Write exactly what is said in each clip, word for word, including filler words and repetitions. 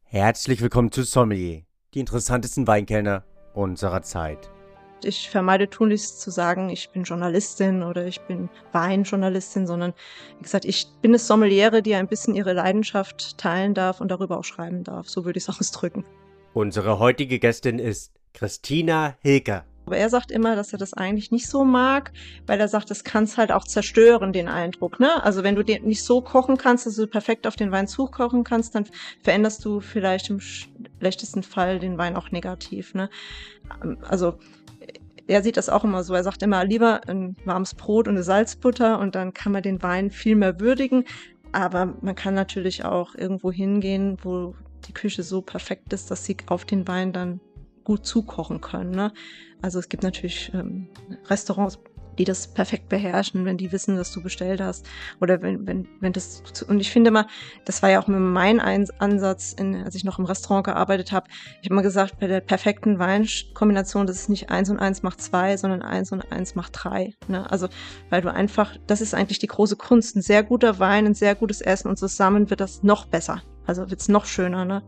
Herzlich willkommen zu Sommelier, die interessantesten Weinkellner unserer Zeit. Ich vermeide tunlichst zu sagen, ich bin Journalistin oder ich bin Weinjournalistin, sondern wie gesagt, ich bin eine Sommeliere, die ein bisschen ihre Leidenschaft teilen darf und darüber auch schreiben darf. So würde ich es ausdrücken. Unsere heutige Gästin ist Christina Hilker. Aber er sagt immer, dass er das eigentlich nicht so mag, weil er sagt, das kann es halt auch zerstören, den Eindruck. Ne? Also wenn du den nicht so kochen kannst, dass du perfekt auf den Wein zukochen kannst, dann veränderst du vielleicht im schlechtesten Fall den Wein auch negativ. Ne? Also er sieht das auch immer so. Er sagt immer, lieber ein warmes Brot und eine Salzbutter und dann kann man den Wein viel mehr würdigen. Aber man kann natürlich auch irgendwo hingehen, wo die Küche so perfekt ist, dass sie auf den Wein dann gut zukochen können. Ne? Also es gibt natürlich ähm, Restaurants, die das perfekt beherrschen, wenn die wissen, dass du bestellt hast. Oder wenn, wenn, wenn das, und ich finde mal, das war ja auch mein Ansatz, in, als ich noch im Restaurant gearbeitet habe. Ich habe immer gesagt, bei der perfekten Weinkombination, das ist nicht eins und eins macht zwei, sondern eins und eins macht drei. Ne? Also, weil du einfach, das ist eigentlich die große Kunst. Ein sehr guter Wein, ein sehr gutes Essen und zusammen wird das noch besser. Also wird's noch schöner, ne?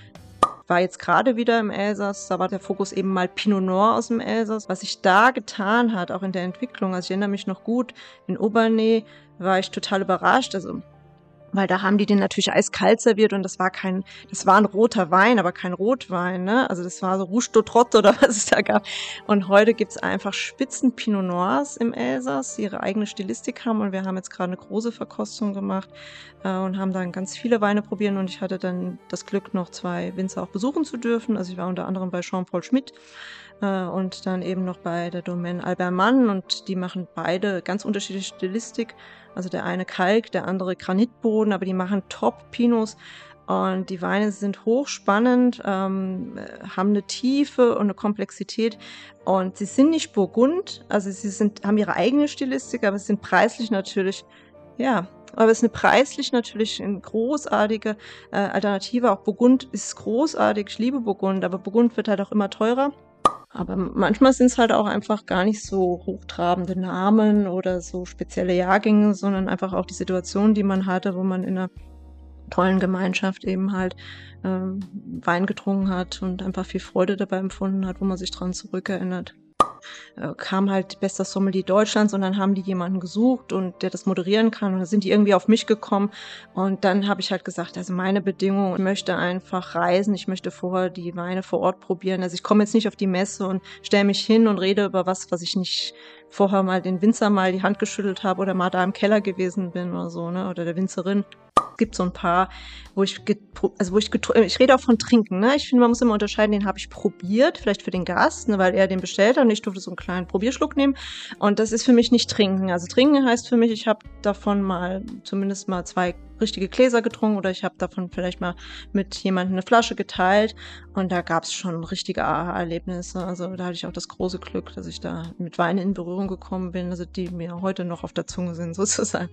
War jetzt gerade wieder im Elsass, da war der Fokus eben mal Pinot Noir aus dem Elsass. Was sich da getan hat, auch in der Entwicklung, also ich erinnere mich noch gut, in Aubernais war ich total überrascht, also weil da haben die den natürlich eiskalt serviert und das war kein, das war ein roter Wein, aber kein Rotwein, ne? Also das war so Rouge d'Autrot oder was es da gab. Und heute gibt's einfach Spitzen Pinot Noirs im Elsass, die ihre eigene Stilistik haben und wir haben jetzt gerade eine große Verkostung gemacht äh, und haben dann ganz viele Weine probieren und ich hatte dann das Glück, noch zwei Winzer auch besuchen zu dürfen. Also ich war unter anderem bei Jean-Paul Schmitt äh, und dann eben noch bei der Domaine Albermann und die machen beide ganz unterschiedliche Stilistik. Also der eine Kalk, der andere Granitboden, aber die machen Top-Pinots und die Weine sind hochspannend, ähm, haben eine Tiefe und eine Komplexität und sie sind nicht Burgund, also sie sind, haben ihre eigene Stilistik, aber es sind preislich natürlich, ja, aber es ist eine preislich natürlich eine großartige äh, Alternative. Auch Burgund ist großartig, ich liebe Burgund, aber Burgund wird halt auch immer teurer. Aber manchmal sind es halt auch einfach gar nicht so hochtrabende Namen oder so spezielle Jahrgänge, sondern einfach auch die Situation, die man hatte, wo man in einer tollen Gemeinschaft eben halt ähm, Wein getrunken hat und einfach viel Freude dabei empfunden hat, wo man sich dran zurückerinnert. Äh, kam halt bester Sommelier Deutschlands und dann haben die jemanden gesucht und der das moderieren kann und dann sind die irgendwie auf mich gekommen und dann habe ich halt gesagt, also meine Bedingung, ich möchte einfach reisen, ich möchte vorher die Weine vor Ort probieren, also ich komme jetzt nicht auf die Messe und stelle mich hin und rede über was, was ich nicht vorher mal den Winzer mal die Hand geschüttelt habe oder mal da im Keller gewesen bin oder so, ne, oder der Winzerin. Es gibt so ein paar, wo ich, also wo ich, ich rede auch von Trinken, ne? Ich finde, man muss immer unterscheiden, den habe ich probiert, vielleicht für den Gast, ne, weil er den bestellt hat und ich durfte so einen kleinen Probierschluck nehmen. Und das ist für mich nicht Trinken. Also Trinken heißt für mich, ich habe davon mal zumindest mal zwei richtige Gläser getrunken oder ich habe davon vielleicht mal mit jemandem eine Flasche geteilt und da gab es schon richtige Aha-Erlebnisse. Also da hatte ich auch das große Glück, dass ich da mit Wein in Berührung gekommen bin, also die mir heute noch auf der Zunge sind sozusagen.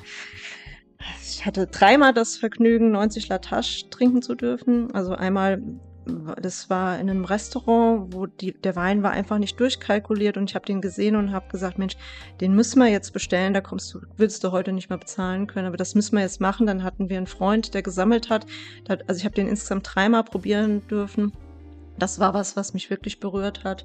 Ich hatte dreimal das Vergnügen, neunzig La Tâche trinken zu dürfen. Also einmal, das war in einem Restaurant, wo die, der Wein war einfach nicht durchkalkuliert und ich habe den gesehen und habe gesagt, Mensch, den müssen wir jetzt bestellen, da kommst du, willst du heute nicht mehr bezahlen können, aber das müssen wir jetzt machen. Dann hatten wir einen Freund, der gesammelt hat. Also ich habe den insgesamt dreimal probieren dürfen. Das war was, was mich wirklich berührt hat.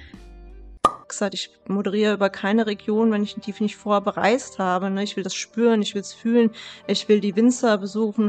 Gesagt, ich moderiere über keine Region, wenn ich die nicht vorher bereist habe. Ne? Ich will das spüren, ich will es fühlen, ich will die Winzer besuchen.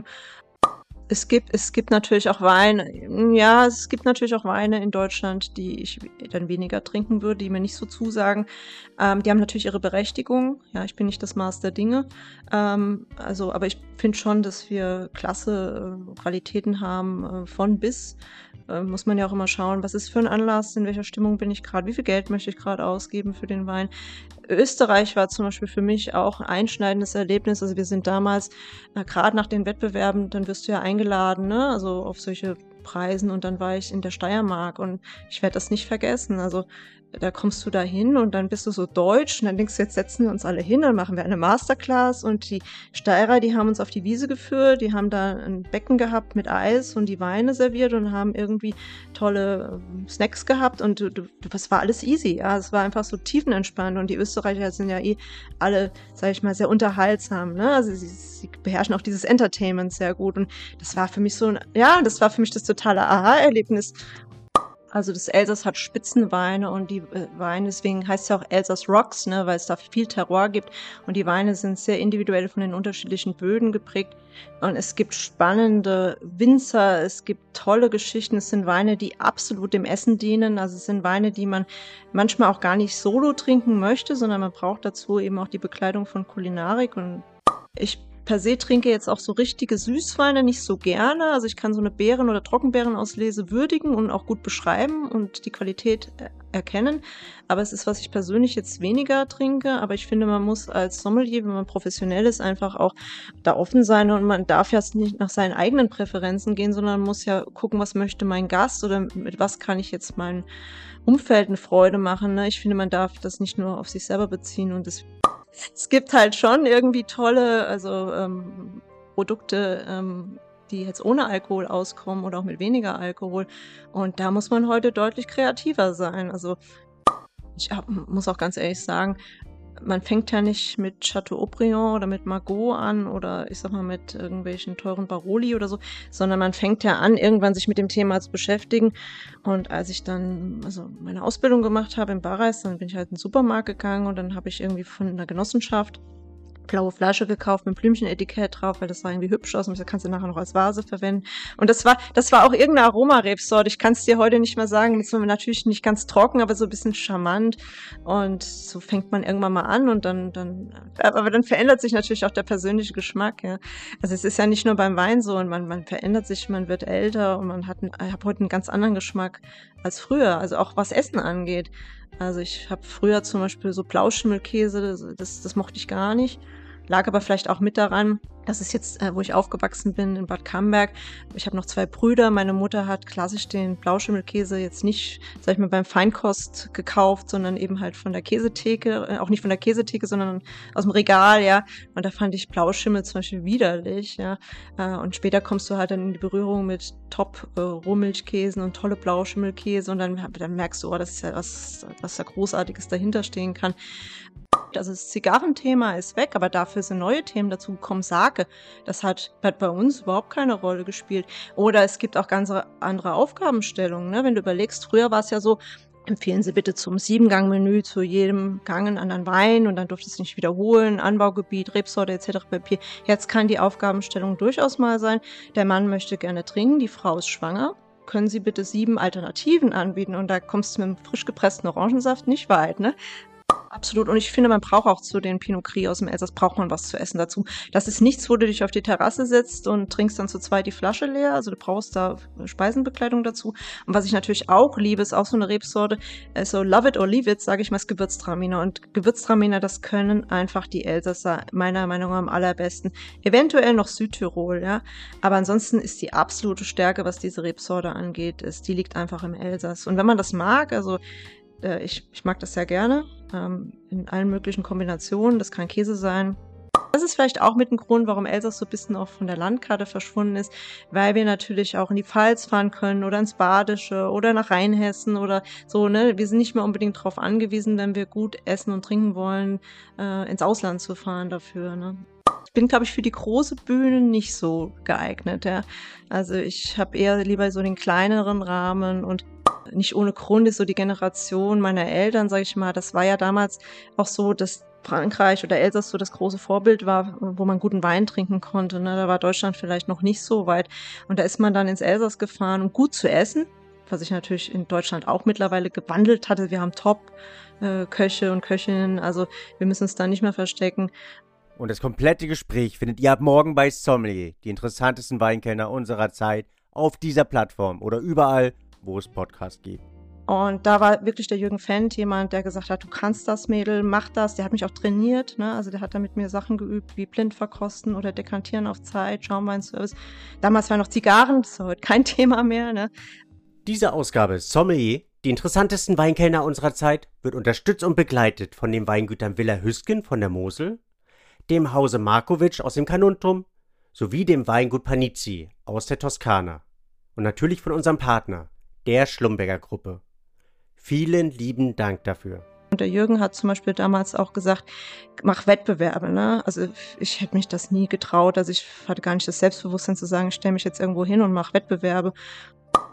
Es gibt, es gibt natürlich auch Weine, ja, es gibt natürlich auch Weine in Deutschland, die ich dann weniger trinken würde, die mir nicht so zusagen. Ähm, die haben natürlich ihre Berechtigung. Ja, ich bin nicht das Maß der Dinge. Ähm, also, aber ich finde schon, dass wir klasse äh, Qualitäten haben, äh, von bis. Äh, muss man ja auch immer schauen, was ist für ein Anlass, in welcher Stimmung bin ich gerade, wie viel Geld möchte ich gerade ausgeben für den Wein. Österreich war zum Beispiel für mich auch ein einschneidendes Erlebnis. Also wir sind damals, äh, gerade nach den Wettbewerben, dann wirst du ja eingeladen, ne? Also auf solche Preisen und dann war ich in der Steiermark und ich werde das nicht vergessen. Also da kommst du da hin und dann bist du so deutsch und dann denkst du, jetzt setzen wir uns alle hin und machen wir eine Masterclass und die Steirer, die haben uns auf die Wiese geführt, die haben da ein Becken gehabt mit Eis und die Weine serviert und haben irgendwie tolle äh, Snacks gehabt und du, du, das war alles easy, ja, es war einfach so tiefenentspannt und die Österreicher Österreicher sind ja eh alle, sag ich mal, sehr unterhaltsam, ne? Also sie, sie beherrschen auch dieses Entertainment sehr gut. Und das war für mich so ein, ja, das war für mich das totale Aha-Erlebnis. Also das Elsass hat Spitzenweine und die äh, Weine, deswegen heißt es ja auch Elsass Rocks, ne, weil es da viel Terroir gibt und die Weine sind sehr individuell von den unterschiedlichen Böden geprägt und es gibt spannende Winzer, es gibt tolle Geschichten, es sind Weine, die absolut dem Essen dienen, also es sind Weine, die man manchmal auch gar nicht solo trinken möchte, sondern man braucht dazu eben auch die Bekleidung von Kulinarik und ich per se trinke jetzt auch so richtige Süßweine nicht so gerne. Also ich kann so eine Beeren- oder Trockenbeerenauslese würdigen und auch gut beschreiben und die Qualität erkennen. Aber es ist, was ich persönlich jetzt weniger trinke. Aber ich finde, man muss als Sommelier, wenn man professionell ist, einfach auch da offen sein und man darf ja nicht nach seinen eigenen Präferenzen gehen, sondern muss ja gucken, was möchte mein Gast oder mit was kann ich jetzt mein Umfeld eine Freude machen. Ne? Ich finde, man darf das nicht nur auf sich selber beziehen und das Es gibt halt schon irgendwie tolle, also ähm, Produkte, ähm, die jetzt ohne Alkohol auskommen oder auch mit weniger Alkohol. Und da muss man heute deutlich kreativer sein. Also ich hab, muss auch ganz ehrlich sagen, man fängt ja nicht mit Chateau Haut-Briand oder mit Margaux an oder ich sag mal mit irgendwelchen teuren Baroli oder so, sondern man fängt ja an, irgendwann sich mit dem Thema zu beschäftigen. Und als ich dann also meine Ausbildung gemacht habe in Barreis, dann bin ich halt in den Supermarkt gegangen und dann habe ich irgendwie von einer Genossenschaft blaue Flasche gekauft mit Blümchenetikett drauf, weil das sah irgendwie hübsch aus und das kannst du nachher noch als Vase verwenden. Und das war, das war auch irgendeine Aromarebsorte. Ich kann es dir heute nicht mehr sagen. Das war natürlich nicht ganz trocken, aber so ein bisschen charmant. Und so fängt man irgendwann mal an und dann, dann, aber dann verändert sich natürlich auch der persönliche Geschmack, ja. Also es ist ja nicht nur beim Wein so und man, man verändert sich, man wird älter und man hat, einen, ich habe heute einen ganz anderen Geschmack als früher. Also auch was Essen angeht. Also ich habe früher zum Beispiel so Blauschimmelkäse, das, das mochte ich gar nicht. Lag aber vielleicht auch mit daran, dass es jetzt, äh, wo ich aufgewachsen bin, in Bad Camberg. Ich habe noch zwei Brüder. Meine Mutter hat klassisch den Blauschimmelkäse jetzt nicht, sag ich mal, beim Feinkost gekauft, sondern eben halt von der Käsetheke, äh, auch nicht von der Käsetheke, sondern aus dem Regal, ja. Und da fand ich Blauschimmel zum Beispiel widerlich, ja. Äh, und später kommst du halt dann in die Berührung mit Top-Rohmilchkäsen äh, und tolle Blauschimmelkäse und dann, dann merkst du, oh, das ist ja was, was da Großartiges dahinter stehen kann. Also das Zigarrenthema ist weg, aber dafür sind neue Themen dazu gekommen. Sake, das hat, hat bei uns überhaupt keine Rolle gespielt. Oder es gibt auch ganz andere Aufgabenstellungen. Ne? Wenn du überlegst, früher war es ja so, empfehlen Sie bitte zum Siebengang-Menü zu jedem Gang einen anderen Wein und dann durfte es nicht wiederholen, Anbaugebiet, Rebsorte et cetera pp. Jetzt kann die Aufgabenstellung durchaus mal sein, der Mann möchte gerne trinken, die Frau ist schwanger. Können Sie bitte sieben Alternativen anbieten? Und da kommst du mit einem frisch gepressten Orangensaft nicht weit, ne? Absolut. Und ich finde, man braucht auch zu den Pinot Gris aus dem Elsass, braucht man was zu essen dazu. Das ist nichts, wo du dich auf die Terrasse setzt und trinkst dann zu zweit die Flasche leer. Also du brauchst da Speisenbekleidung dazu. Und was ich natürlich auch liebe, ist auch so eine Rebsorte, so love it or leave it, sage ich mal, ist Gewürztraminer. Und Gewürztraminer, das können einfach die Elsasser meiner Meinung nach am allerbesten. Eventuell noch Südtirol, ja. Aber ansonsten ist die absolute Stärke, was diese Rebsorte angeht, ist, die liegt einfach im Elsass. Und wenn man das mag, also Ich, ich mag das sehr gerne, ähm, in allen möglichen Kombinationen. Das kann Käse sein. Das ist vielleicht auch mit ein Grund, warum Elsass so ein bisschen auch von der Landkarte verschwunden ist, weil wir natürlich auch in die Pfalz fahren können oder ins Badische oder nach Rheinhessen oder so, ne? Wir sind nicht mehr unbedingt darauf angewiesen, wenn wir gut essen und trinken wollen, äh, ins Ausland zu fahren dafür, ne? Ich bin, glaube ich, für die große Bühne nicht so geeignet, ja. Also ich habe eher lieber so den kleineren Rahmen und nicht ohne Grund ist so die Generation meiner Eltern, sage ich mal, das war ja damals auch so, dass Frankreich oder Elsass so das große Vorbild war, wo man guten Wein trinken konnte. Ne? Da war Deutschland vielleicht noch nicht so weit. Und da ist man dann ins Elsass gefahren, um gut zu essen, was sich natürlich in Deutschland auch mittlerweile gewandelt hatte. Wir haben Top-Köche und Köchinnen, also wir müssen uns da nicht mehr verstecken. Und das komplette Gespräch findet ihr ab morgen bei Sommelier, die interessantesten Weinkellner unserer Zeit, auf dieser Plattform oder überall, wo es Podcasts gibt. Und da war wirklich der Jürgen Fendt jemand, der gesagt hat, du kannst das, Mädel, mach das. Der hat mich auch trainiert, ne? Also der hat da mit mir Sachen geübt, wie blind verkosten oder dekantieren auf Zeit, Schaumweinservice. Damals waren noch Zigarren, das ist heute kein Thema mehr, ne? Diese Ausgabe Sommelier, die interessantesten Weinkellner unserer Zeit, wird unterstützt und begleitet von den Weingütern Villa Hüsken von der Mosel, dem Hause Markovic aus dem Carnuntum sowie dem Weingut Panizzi aus der Toskana und natürlich von unserem Partner, der Schlumberger Gruppe. Vielen lieben Dank dafür. Und der Jürgen hat zum Beispiel damals auch gesagt, mach Wettbewerbe, ne? Also ich hätte mich das nie getraut. Also ich hatte gar nicht das Selbstbewusstsein zu sagen, ich stelle mich jetzt irgendwo hin und mache Wettbewerbe.